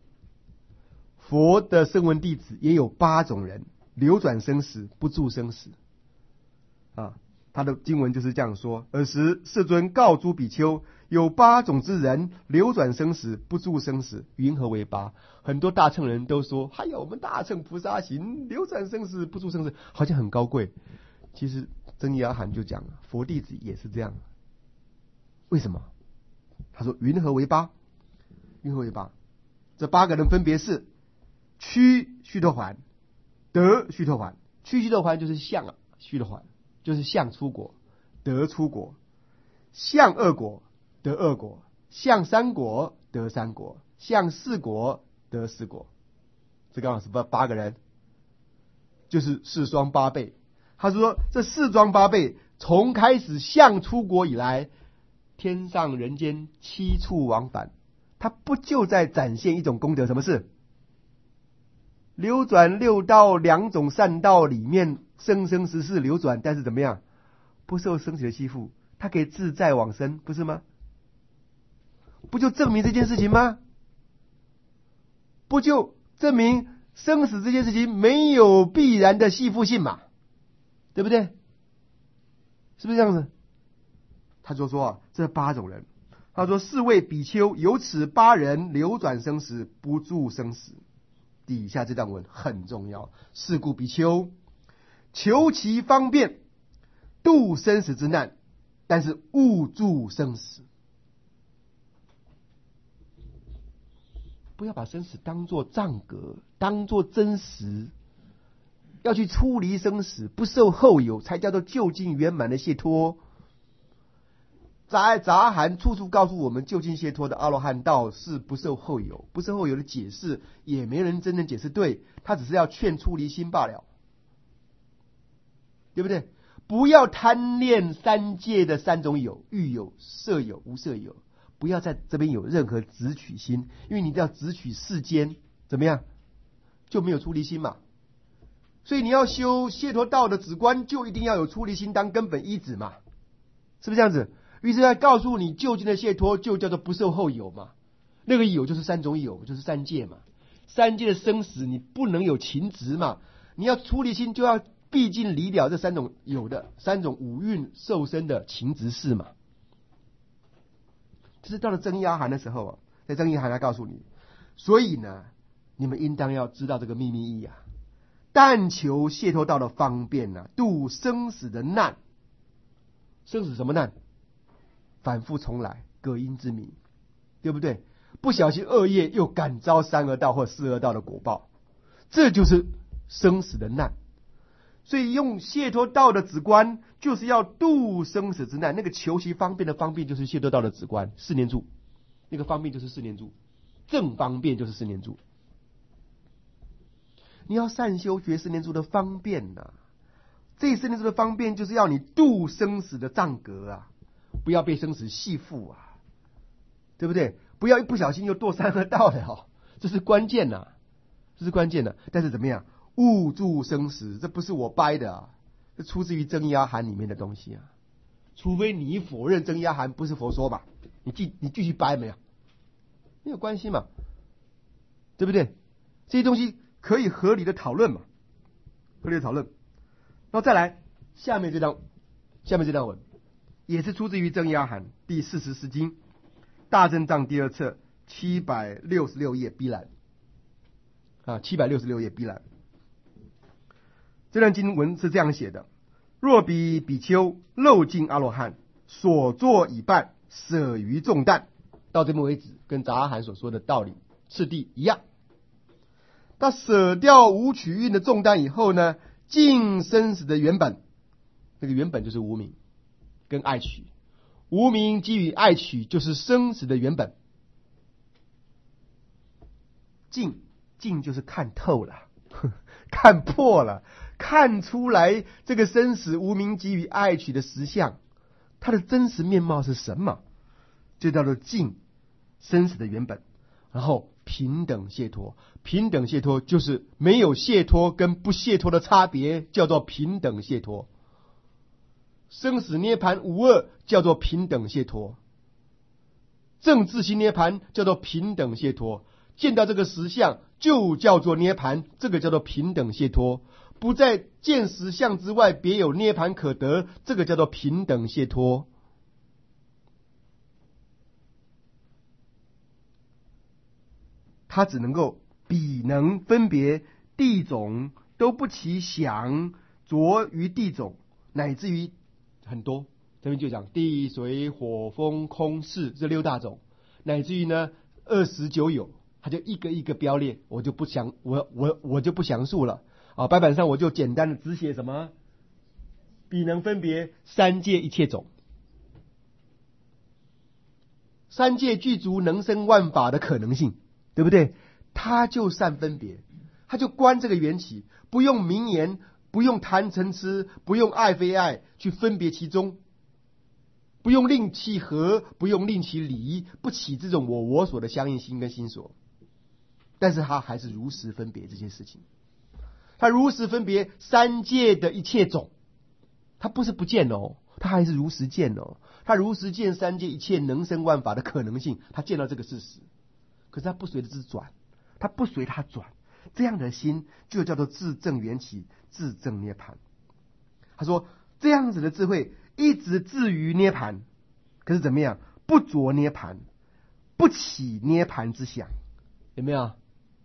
佛的声闻弟子也有八种人流转生死不住生死啊。他的经文就是这样说：尔时世尊告诸比丘，有八种之人流转生死不住生死，云何为八？很多大乘人都说，还有我们大乘菩萨行流转生死不住生死，好像很高贵。其实增一阿含就讲了，佛弟子也是这样。为什么？他说云何为八？云何为八？这八个人分别是趋须陀洹、得须陀洹。趋须陀洹就是向啊，须陀洹就是向出国，得出国；向二国得二国，向三国得三国，向四国得四国。这刚好是八八个人，就是四双八倍。他说这四双八倍从开始向出国以来，天上人间七处往返，他不就在展现一种功德？什么事？流转六道两种善道里面，生生死死流转，但是怎么样？不受生死的欺负，他可以自在往生，不是吗？不就证明这件事情吗？不就证明生死这件事情没有必然的系缚性嘛？对不对？是不是这样子？他就说啊，这八种人，他说四位比丘有此八人流转生死不住生死。底下这段文很重要，是故比丘求其方便度生死之难，但是勿住生死。不要把生死当作障隔，当作真实，要去出离生死，不受后有，才叫做究竟圆满的解脱。杂杂含处处告诉我们，究竟解脱的阿罗汉道是不受后有，不受后有的解释也没人真正解释对，他只是要劝出离心罢了，对不对？不要贪恋三界的三种有，欲有、色有、无色有，不要在这边有任何执取心，因为你要执取世间，怎么样就没有出离心嘛。所以你要修解脱道的止观，就一定要有出离心当根本依止嘛，是不是这样子？于是要告诉你，究竟的解脱就叫做不受后有嘛。那个有就是三种有，就是三界嘛。三界的生死你不能有情执嘛，你要出离心就要毕竟离了这三种有的三种五蕴受身的情执事嘛。这是到了增一阿含的时候啊，在增一阿含他告诉你，所以呢，你们应当要知道这个秘密意啊，但求解脱道的方便啊，度生死的难。生死什么难？反复重来，隔音之谜，对不对？不小心恶业又感遭三恶道或四恶道的果报，这就是生死的难。所以用解脱道的止观，就是要度生死之难。那个求其方便的方便，就是解脱道的止观，四念住。那个方便就是四念住，正方便就是四念住。你要善修觉四念住的方便呐、啊，这四念住的方便就是要你度生死的障隔啊。不要被生死系缚啊，对不对？不要一不小心又堕三恶道了，这是关键呐、啊，这是关键的。但是怎么样？勿住生死，这不是我掰的啊，这出自于增一阿含里面的东西啊。除非你否认增一阿含不是佛说嘛，你继你继续掰没有？没有关系嘛，对不对？这些东西可以合理的讨论嘛，合理的讨论。然后再来下面这张，下面这张文。也是出自于增一阿含第四十四经大正藏第二册七百六十六页 B 栏啊，七百六十六页 B 栏。这段经文是这样写的：若彼比丘漏尽阿罗汉，所作已办，舍于重担。到这边为止，跟杂阿含所说的道理次第一样。他舍掉无取运的重担以后呢，尽生死的原本，这个原本就是无明跟爱取，无明基于爱取就是生死的原本。尽尽就是看透了，看破了，看出来这个生死无明基于爱取的实相， 它的真实面貌是什么？就叫做尽生死的原本，然后平等解脱。平等解脱就是没有解脱跟不解脱的差别，叫做平等解脱。生死涅槃无二，叫做平等解脱。正自性涅槃叫做平等解脱。见到这个实相就叫做涅槃，这个叫做平等解脱。不在见实相之外别有涅槃可得，这个叫做平等解脱。它只能够彼能分别地种都不起想着于地种，乃至于很多，这边就讲地水火风空识这六大种，乃至于呢二十九有，他就一个一个标列，我就不详我我我就不详述了啊。白板上我就简单的只写什么，彼能分别三界一切种，三界具足能生万法的可能性，对不对？他就善分别，他就观这个缘起，不用名言，不用贪嗔痴，不用爱非爱去分别其中，不用令其合，不用令其离，不起这种我我所的相应心跟心所。但是他还是如实分别这些事情，他如实分别三界的一切种，他不是不见哦，他还是如实见哦，他如实见三界一切能生万法的可能性，他见到这个事实，可是他不随着之转，他不随他转，这样的心就叫做自证缘起，自证涅槃。他说这样子的智慧一直至于涅槃，可是怎么样？不着涅槃，不起涅槃之想，有没有？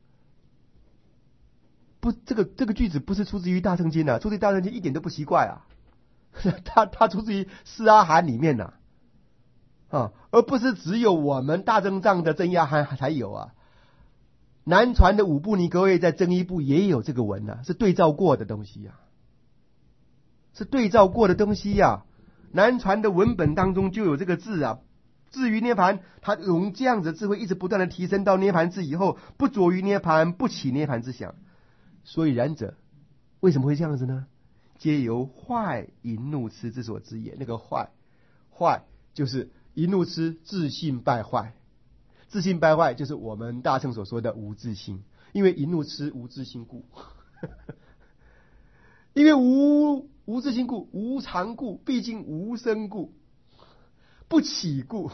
不，这个这个句子不是出自于大乘经啊，出自于大乘经一点都不奇怪啊，它它出自于四阿含里面呐、啊，啊，而不是只有我们大乘藏的真阿含才有啊。南传的五部尼格位在增一部也有这个文啊，是对照过的东西啊，是对照过的东西呀、啊。南传的文本当中就有这个字啊。至于涅槃，他用这样子的智慧一直不断的提升到涅槃智以后，不着于涅槃，不起涅槃之想。所以然者，为什么会这样子呢？皆由坏淫怒痴之所知也。那个坏，坏就是淫怒痴自性败坏，自性败坏就是我们大乘所说的无自性，因为淫怒痴无自性故，因为无无自性故，无常故，毕竟无生故，不起故，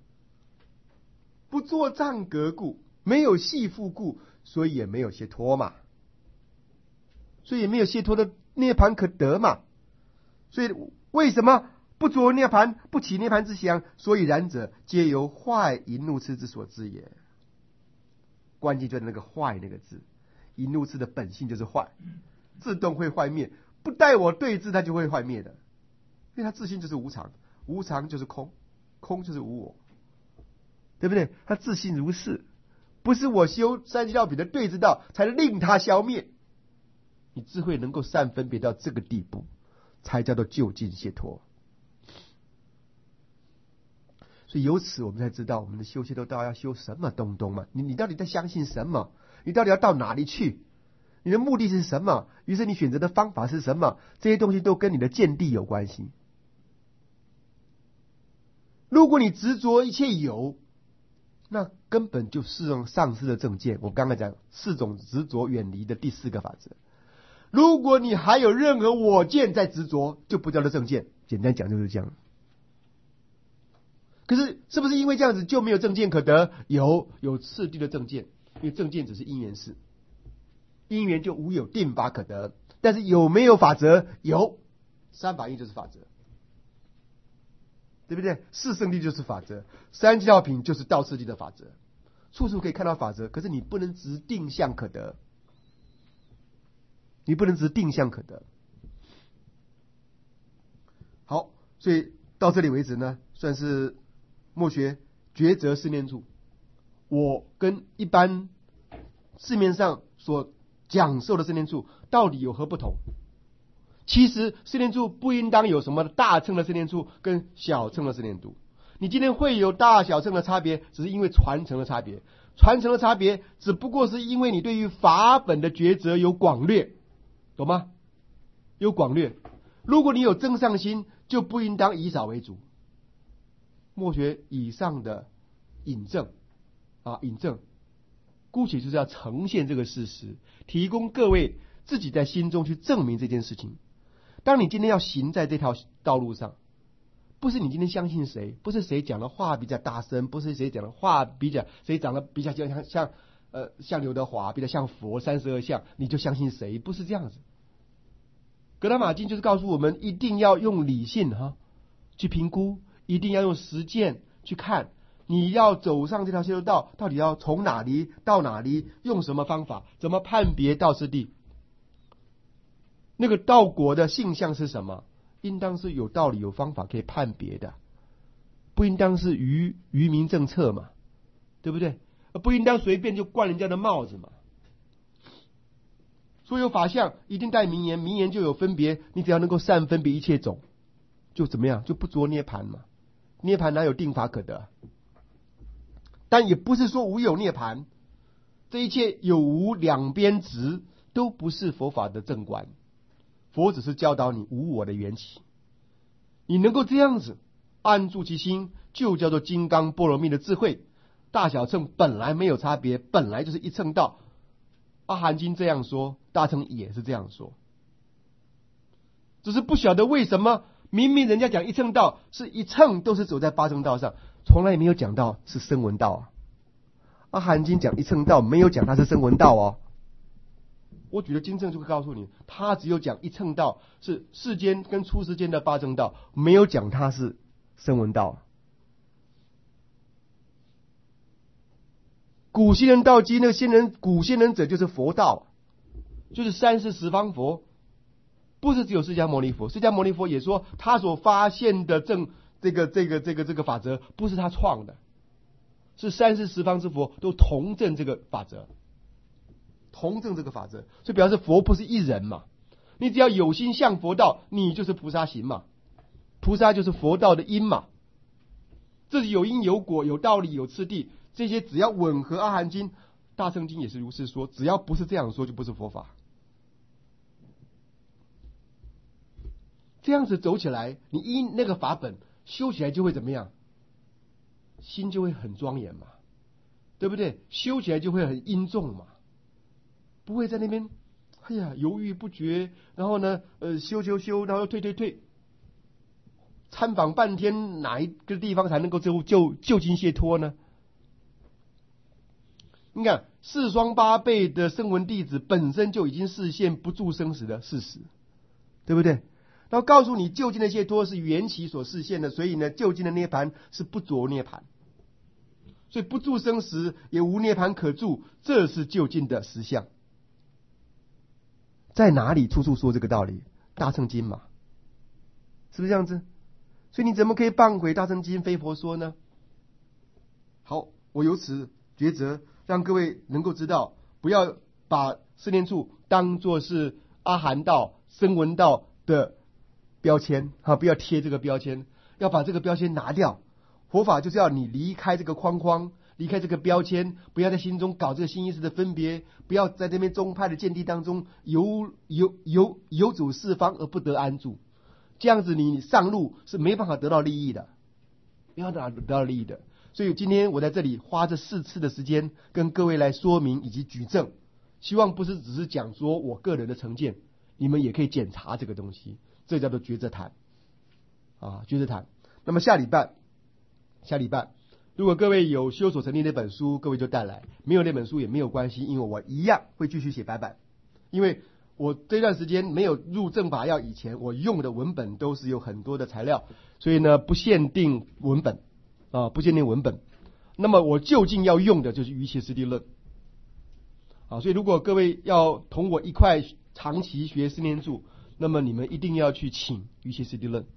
不做障隔故，没有系缚故，所以也没有解脱嘛，所以也没有解脱的涅槃可得嘛。所以为什么不着涅槃，不起涅槃之想？所以然者，皆由坏淫怒痴之所知也。关键就在那个坏那个字，淫怒痴的本性就是坏，自动会坏灭，不带我对峙，它就会坏灭的，因为它自性就是无常，无常就是空，空就是无我，对不对？它自性如是，不是我修三界道品的对治道才令它消灭。你智慧能够善分别到这个地步，才叫做究竟解脱。所以由此我们才知道，我们的修习都道要修什么东东嘛？你你到底在相信什么？你到底要到哪里去？你的目的是什么？于是你选择的方法是什么？这些东西都跟你的见地有关系。如果你执着一切有，那根本就是丧失了正见。我刚才讲四种执着远离的第四个法则。如果你还有任何我见在执着，就不叫做正见。简单讲就是这样。可是是不是因为这样子就没有正见可得？有，有次第的正见，因为正见只是因缘事，因缘就无有定法可得。但是有没有法则？有，三法印就是法则，对不对？四圣谛就是法则，三界道品就是道次第的法则，处处可以看到法则。可是你不能执定向可得，你不能执定向可得。好，所以到这里为止呢，算是末学抉择四念处，我跟一般市面上所讲授的四念处到底有何不同？其实四念处不应当有什么大乘的四念处跟小乘的四念处。你今天会有大小乘的差别，只是因为传承的差别。传承的差别只不过是因为你对于法本的抉择有广略，懂吗？有广略。如果你有增上心，就不应当以少为主。 默学以上的引证啊，引证，姑且就是要呈现这个事实，提供各位自己在心中去证明这件事情。当你今天要行在这条道路上，不是你今天相信谁，不是谁讲的话比较大声，不是谁讲的话比较谁长得比较像像呃像刘德华，比较像佛三十二相，你就相信谁，不是这样子。格拉马经就是告诉我们，一定要用理性哈去评估，一定要用实践去看，你要走上这条修道，到底要从哪里到哪里，用什么方法，怎么判别道次第。那个道果的性相是什么？应当是有道理、有方法可以判别的，不应当是愚愚民政策嘛，对不对？不应当随便就冠人家的帽子嘛。所有法相一定带名言，名言就有分别，你只要能够善分别一切种，就怎么样，就不着涅盘嘛。涅盘哪有定法可得？但也不是说无有涅盘，这一切有无两边执都不是佛法的正观。佛只是教导你无我的缘起，你能够这样子安住其心，就叫做金刚波罗蜜的智慧。大小乘本来没有差别，本来就是一乘道。阿含经这样说，大乘也是这样说，只是不晓得为什么明明人家讲一乘道是一乘都是走在八正道上，从来没有讲到是声闻道啊。阿含经讲一乘道，没有讲它是声闻道哦。我举的经证就会告诉你，他只有讲一乘道是世间跟出世间的八正道，没有讲它是声闻道。古仙人道基，那个仙人古仙人者就是佛道，就是三世十方佛，不是只有释迦牟尼佛。释迦牟尼佛也说，他所发现的正这个这个这个这个法则，不是他创的，是三世十方之佛都同证这个法则。同证这个法则，所以表示佛不是一人嘛。你只要有心向佛道，你就是菩萨行嘛。菩萨就是佛道的因嘛。这是有因有果，有道理，有次第，这些只要吻合阿含经、大乘经也是如是说，只要不是这样说，就不是佛法。这样子走起来，你依那个法本修起来就会怎么样？心就会很庄严嘛，对不对？修起来就会很殷重嘛。不会在那边，哎呀，犹豫不决，然后呢，呃，修修修，然后退退退，参访半天，哪一个地方才能够就就就近解脱呢？你看，四双八倍的声闻弟子本身就已经示现不住生死的事实，对不对？然后告诉你，就近的解脱是缘起所示现的，所以呢，就近的涅盘是不着涅盘，所以不住生死，也无涅盘可住，这是就近的实相。在哪里处处说这个道理？大乘经嘛，是不是这样子？所以你怎么可以谤毁大乘经非佛说呢？好，我由此抉择，让各位能够知道，不要把四念处当作是阿含道、声闻道的标签啊，不要贴这个标签，要把这个标签拿掉。佛法就是要你离开这个框框，离开这个标签，不要在心中搞这个新意识的分别，不要在这边宗派的见地当中游游游游走四方而不得安住，这样子你上路是没办法得到利益的，没办法得到利益的。所以今天我在这里花这四次的时间跟各位来说明以及举证，希望不是只是讲说我个人的成见，你们也可以检查这个东西，这叫做抉择谈啊，抉择谈。那么下礼拜。下礼拜，如果各位有修所成立那本书，各位就带来；没有那本书也没有关系，因为我一样会继续写白板。因为我这段时间没有入正法要以前，我用的文本都是有很多的材料，所以呢不限定文本啊，不限定文本。那么我究竟要用的就是瑜伽师地论啊，所以如果各位要同我一块长期学四念处，那么你们一定要去请瑜伽师地论。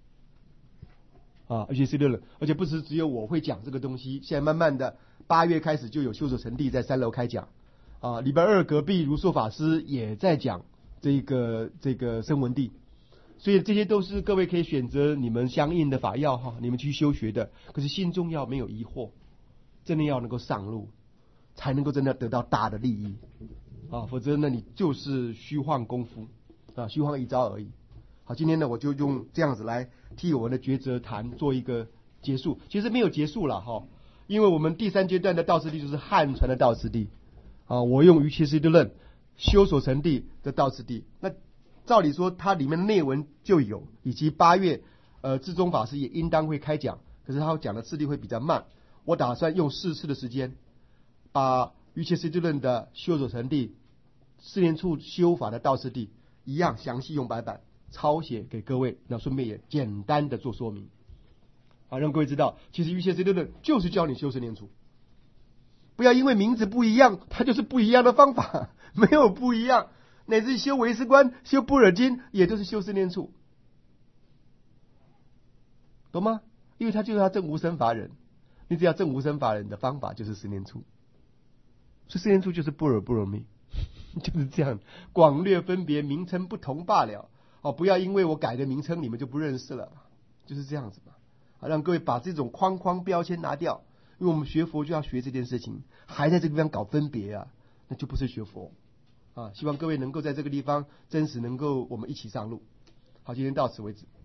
啊，而且是六了，而且不是只有我会讲这个东西。现在慢慢的，八月开始就有修所成地在三楼开讲，啊，礼拜二隔壁如硕法师也在讲这个这个声闻地，所以这些都是各位可以选择你们相应的法要哈，你们去修学的。可是心中要没有疑惑，真的要能够上路，才能够真的得到大的利益啊，否则呢你就是虚晃功夫啊，虚晃一招而已。好，今天呢我就用这样子来替我们的抉择谈做一个结束，其实没有结束了哈，因为我们第三阶段的道次第就是汉传的道次第啊，我用于其实的论修所成地的道次第，那照理说它里面的内文就有，以及八月呃智宗法师也应当会开讲，可是他讲的次第会比较慢，我打算用四次的时间，把于切斯地论的修所成地、四念处修法的道次第一样详细用白板抄写给各位，那顺便也简单的做说明，好让各位知道，其实于切斯地论就是教你修四念处，不要因为名字不一样，它就是不一样的方法，没有不一样，乃至修唯识观、修般若经，也都是修四念处，懂吗？因为他就是要证无生法忍，你只要证无生法忍的方法就是四念处，所以四念处就是般若波罗蜜，就是这样，广略分别，名称不同罢了。哦，不要因为我改个名称，你们就不认识了，就是这样子嘛。好，让各位把这种框框标签拿掉，因为我们学佛就要学这件事情，还在这个地方搞分别啊，那就不是学佛啊。希望各位能够在这个地方真实能够我们一起上路。好，今天到此为止。